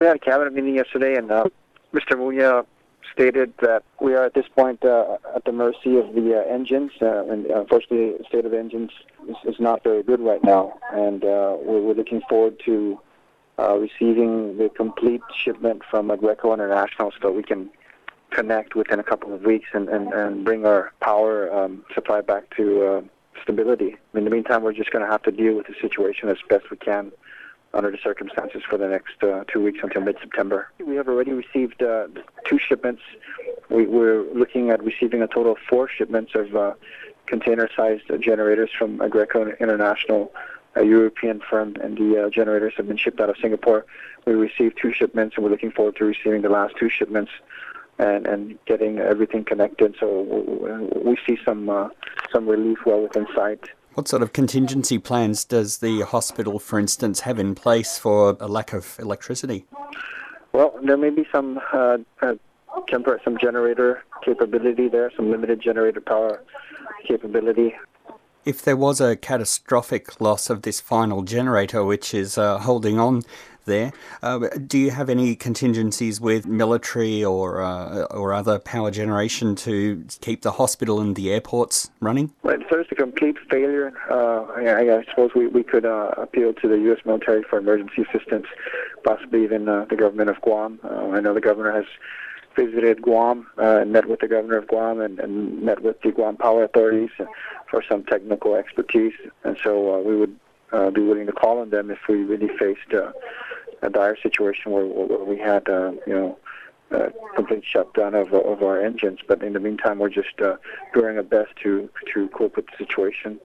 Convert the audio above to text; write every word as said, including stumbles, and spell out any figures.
We had a cabinet meeting yesterday, and uh, Mister Muya stated that we are at this point uh, at the mercy of the uh, engines, uh, and unfortunately the state of the engines is, is not very good right now, and uh, we're, we're looking forward to uh, receiving the complete shipment from Aggreko International so that we can connect within a couple of weeks and, and, and bring our power um, supply back to uh, stability. In the meantime, we're just going to have to deal with the situation as best we can under the circumstances for the next uh, two weeks until mid-September. We have already received uh, two shipments. We, we're looking at receiving a total of four shipments of uh, container-sized uh, generators from Aggreko International, a European firm, and the uh, generators have been shipped out of Singapore. We received two shipments, and we're looking forward to receiving the last two shipments and, and getting everything connected. So we see some uh, some relief well within sight. What sort of contingency plans does the hospital, for instance, have in place for a lack of electricity? Well, there may be some uh, uh, temper, some generator capability there, some limited generator power capability. If there was a catastrophic loss of this final generator, which is uh, holding on there, uh, do you have any contingencies with military or uh, or other power generation to keep the hospital and the airports running? Well, if there's a complete failure, uh, I, I suppose we, we could uh, appeal to the U S military for emergency assistance, possibly even uh, the government of Guam. Uh, I know the governor has visited Guam uh, and met with the governor of Guam and, and met with the Guam Power Authorities for some technical expertise. And so uh, we would uh, be willing to call on them if we really faced uh, a dire situation where, where we had, uh, you know, a complete shutdown of, of our engines. But in the meantime, we're just uh, doing our best to, to cope with the situation.